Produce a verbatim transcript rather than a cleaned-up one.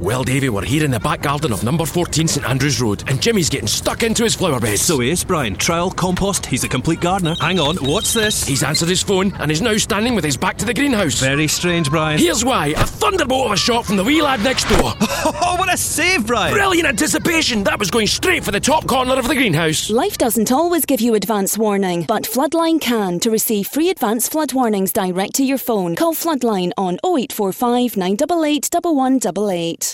Well, Davey, we're here in the back garden of number fourteen St Andrews Road, and Jimmy's getting stuck into his flower beds. So he is, Brian. Trial, compost, he's a complete gardener. Hang on, what's this? He's answered his phone and is now standing with his back to the greenhouse. Very strange, Brian. Here's why. A thunderbolt of a shot from the wee lad next door. Oh, what a save, Brian. Brilliant anticipation. That was going straight for the top corner of the greenhouse. Life doesn't always give you advance warning, but Floodline can. To receive free advance flood warnings direct to your phone, call Floodline on oh eight four five, nine eight eight, one one eight eight.